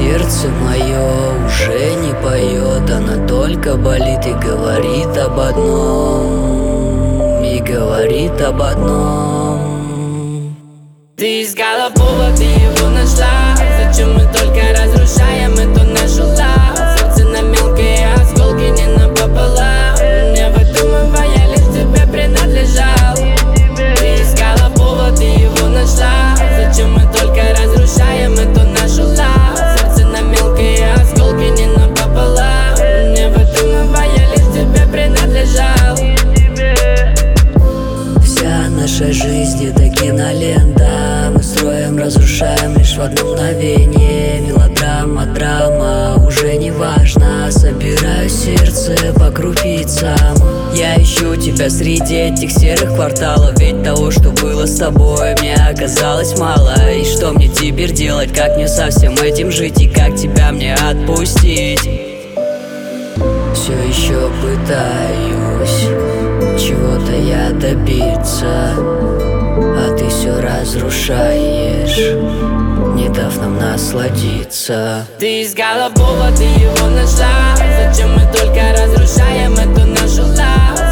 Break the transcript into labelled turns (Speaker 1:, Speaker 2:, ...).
Speaker 1: Сердце мое уже не поет, оно только болит и говорит об одном, и говорит об одном.
Speaker 2: Ты искала повод, ты его нашла. Зачем мы только разрушаем эту нашу ла? Сердце на мелкие осколки, не напополам. Не выдумывая, лишь тебе принадлежал. Ты искала повод, ты его нашла. Зачем мы только разрушаем эту нашу ла? Сердце на мелкие осколки, не напополам. Не выдумывая, лишь тебе принадлежал.
Speaker 1: Вся наша жизнь — это кинолента. Мы строим, разрушаем лишь в одно мгновение. Мелодрама, драма, уже не важно. Собираю сердце по крупицам. Я ищу тебя среди этих серых кварталов. Ведь того, что было с тобой, мне оказалось мало. И что мне теперь делать, как мне со всем этим жить? И как тебя мне отпустить? Все еще пытаюсь чего-то я добиться, а ты все разрушаешь, не дав нам насладиться.
Speaker 2: Ты искала повод, ты его нашла. Зачем мы только разрушаем эту нашу ла?